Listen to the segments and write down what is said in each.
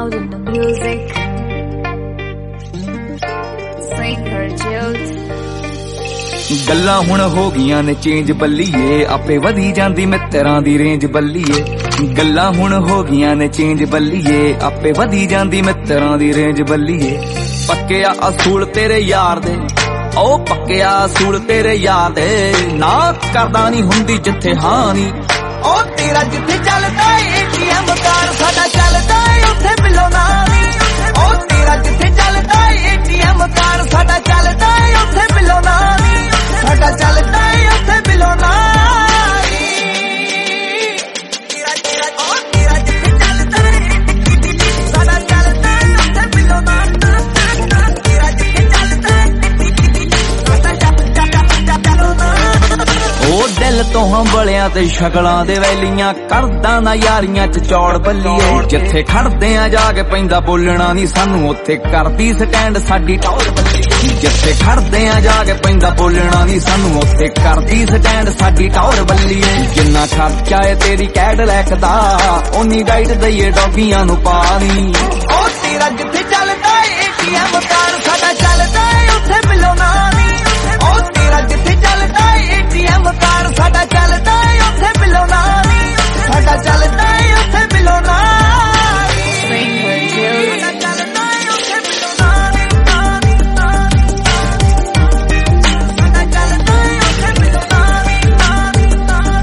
Loud in the music. Singer Jude. ਗੱਲਾਂ ਹੁਣ ਹੋ ਗਈਆਂ ਨੇ ਚੇਂਜ ਬੱਲੀਏ, ਆਪੇ ਵਧੀ ਜਾਂਦੀ ਮਿੱਤਰਾਂ ਦੀ ਰੇਂਜ ਬੱਲੀਏ। ਗੱਲਾਂ ਹੁਣ ਹੋ ਗਈਆਂ ਨੇ ਚੇਂਜ ਬੱਲੀਏ, ਆਪੇ ਵਧੀ ਜਾਂਦੀ ਮਿੱਤਰਾਂ ਦੀ ਰੇਂਜ ਬੱਲੀਏ। ਪੱਕਿਆ ਅਸੂਲ ਤੇਰੇ ਯਾਰ ਦੇ, ਉਹ ਪੱਕਿਆ ਅਸੂਲ ਤੇਰੇ ਯਾਰ ਦੇ, ਨਾ ਕਰਦਾ ਨਹੀਂ ਹੁੰਦੀ ਜਿੱਥੇ ਹਾਂ ਨੀ। ਉਹ ਤੇਰਾ ਜਿੱਥੇ ਚੱਲਦਾ ATM ਕਾਰ ਸਾਡਾ ਚੱਲਦਾ ਉੱਥੇ ਮਿਲੋ ਨਾ ਨੀ। ਉਹ ਤੇਰਾ ਜਿੱਥੇ ਚੱਲਦਾ ATM ਕਾਰ ਸਾਡਾ ਚੱਲਦਾ ਉੱਥੇ ਮਿਲੋ ਨਾ ਨੀ। ਸਾਡਾ ਚੱਲਦਾ ਉੱਥੇ ਮਿਲੋ ਨਾ ਨੀ। ਤੇਰਾ ਜਿੱਥੇ ਚੱਲਦਾ ਸਾਡਾ ਚੱਲਦਾ ਉੱਥੇ ਮਿਲੋ ਨਾ। ਤੇਰਾ ਜਿੱਥੇ ਚੱਲਦਾ ਉਹ ਦਿਲ ਤੋਂ ਹੰਬਲਿਆਂ ਤੇ ਸ਼ਕਲਾਂ ਦੇ ਵੈਲੀਆਂ ਕਰਦਾ ਨਾ ਯਾਰੀਆਂ ਚ ਚੌੜ ਬੱਲੀਏ। ਜਿੱਥੇ ਖੜਦੇ ਆ ਜਾ ਕੇ ਪੈਂਦਾ ਬੋਲਣਾ ਨਹੀਂ ਸਾਨੂੰ, ਉੱਥੇ ਕਰਦੀ ਸਟੈਂਡ ਸਾਡੀ ਟੌਰ ਬੱਲੀਏ। ਜਿੱਥੇ ਖੜਦੇ ਆ ਜਾ ਕੇ ਪੈਂਦਾ ਬੋਲਣਾ ਨਹੀਂ ਸਾਨੂੰ, ਉੱਥੇ ਕਰਦੀ ਸਟੈਂਡ ਸਾਡੀ ਟੌਰ ਬੱਲੀਏ। ਜਿੰਨਾ ਖਰਚਾ ਏ ਤੇਰੀ ਕੈਡਲੈਕ ਦਾ, ਓਨੀ ਡਾਈਟ ਦਈਏ ਡੌਗੀਆਂ ਨੂੰ ਪਾਣੀ। ਉਹ ਤੇਰਾ ਜਿੱਥੇ ਚੱਲਦਾ ATM ਕਾਰ ਸਾਡਾ ਚੱਲਦਾ ਉੱਥੇ ਮਿਲੋ ਨਾ ਨੀ। ਉਹ ਤੇਰਾ ਜਿੱਥੇ ਚੱਲਦਾ ATM ਕਾਰ ਸਾਡਾ ਚੱਲਦਾ ਉੱਥੇ ਮਿਲੋ ਨਾ ਨੀ। ਸਾਡਾ ਚੱਲਦਾ ਉੱਥੇ ਮਿਲੋ ਨਾ ਨੀ। Singer Jude. ਸਾਡਾ ਚੱਲਦਾ ਉੱਥੇ ਮਿਲੋ ਨਾ ਨੀ। ਸਾਡਾ ਚੱਲਦਾ ਉੱਥੇ ਮਿਲੋ ਨਾ ਨੀ।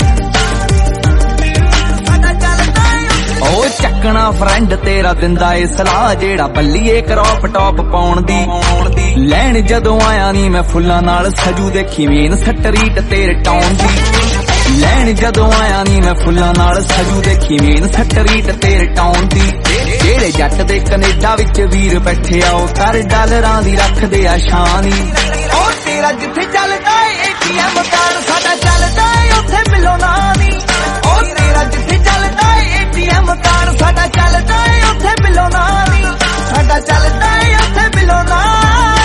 ਸਾਡਾ ਚੱਲਦਾ ਉਹ ਚੱਕਣਾ ਫਰੈਂਡ ਤੇਰਾ ਦਿੰਦਾ ਏ ਸਲਾਹ, ਜਿਹੜਾ ਬੱਲੀਏ ਕਰੌਪ ਟੌਪ ਪਾਉਣ ਦੀ। ਲੈਣ ਜਦੋਂ ਆਇਆ ਨੀ ਮੈਂ ਫੁੱਲਾਂ ਨਾਲ ਸਜੂ, ਦੇਖੀ ਮੇਨ ਸਟਰੀਟ ਤੇਰੇ ਟਾਉਣ ਦੀ। ਲੈਣ ਜਦੋਂ ਆਇਆ ਨੀ ਮੈਂ ਫੁੱਲਾਂ ਨਾਲ ਸਜੂ, ਦੇਖੀ ਮੇਨ ਸਟਰੀਟ ਤੇਰੇ ਟਾਉਣ ਦੀ। ਜਿਹੜੇ ਜੱਟ ਦੇ ਕੈਨੇਡਾ ਵਿੱਚ ਵੀਰ ਬੈਠੇ ਆ, ਉਹ ਕਰ ਡਾਲਰਾਂ ਦੀ ਰੱਖਦੇ ਆ ਸ਼ਾਨ ਈ। ਉਹ ਤੇਰਾ ਜਿੱਥੇ ਚੱਲਦਾ ATM ਕਾਰ ਸਾਡਾ ਚੱਲਦਾ ਉੱਥੇ ਮਿਲੋ ਨਾ ਨੀ। ਉਹ ਤੇਰਾ ਜਿੱਥੇ ਚੱਲਦਾ ATM ਕਾਰ ਸਾਡਾ ਚੱਲਦਾ ਉੱਥੇ ਮਿਲੋ ਨਾ ਨੀ। ਸਾਡਾ ਚੱਲਦਾ ਉੱਥੇ ਮਿਲੋ ਨਾ ਨੀ।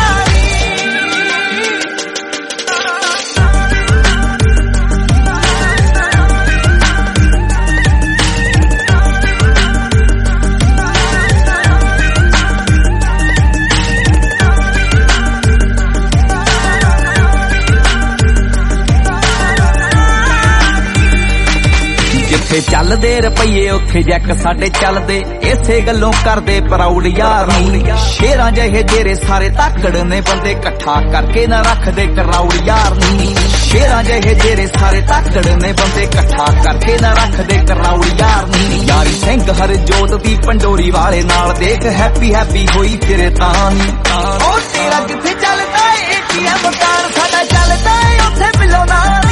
ਜਿੱਥੇ ਚੱਲਦੇ ਰੁਪਈਏ ਉੱਥੇ ਜੱਕ ਸਾਡੇ ਚੱਲਦੇ, ਇਸੇ ਗੱਲੋਂ ਕਰਦੇ ਪ੍ਰਾਊਡ ਯਾਰ ਨੀ। ਸ਼ੇਰਾਂ ਜਿਹੇ ਤੇਰੇ ਸਾਰੇ ਤਾਕੜ ਨੇ ਬੰਦੇ, ਇਕੱਠਾ ਕਰਕੇ ਨਾ ਰੱਖਦੇ ਕਰਾਊਡ ਯਾਰ ਨੀ। ਸ਼ੇਰਾਂ ਜਿਹੇ ਤੇਰੇ ਸਾਰੇ ਤਾਕੜ ਨੇ ਬੰਦੇ, ਇਕੱਠਾ ਕਰਕੇ ਨਾ ਰੱਖਦੇ ਕਰਾਊਡ ਯਾਰ ਨੀ। ਯਾਰੀ ਸਿੰਘ ਹਰਜੋਤ ਦੀ ਪੰਡੋਰੀ ਵਾਲੇ ਨਾਲ ਦੇਖ ਹੈਪੀ ਹੈਪੀ ਹੋਈ ਫਿਰੇ ਤਾਂ ਨੀ। ਉਹ ਤੇਰਾ ਜਿੱਥੇ ਚੱਲਦਾ ATM ਕਾਰ ਸਾਡਾ ਚੱਲਦਾ ਉੱਥੇ ਮਿਲੋ ਨਾ।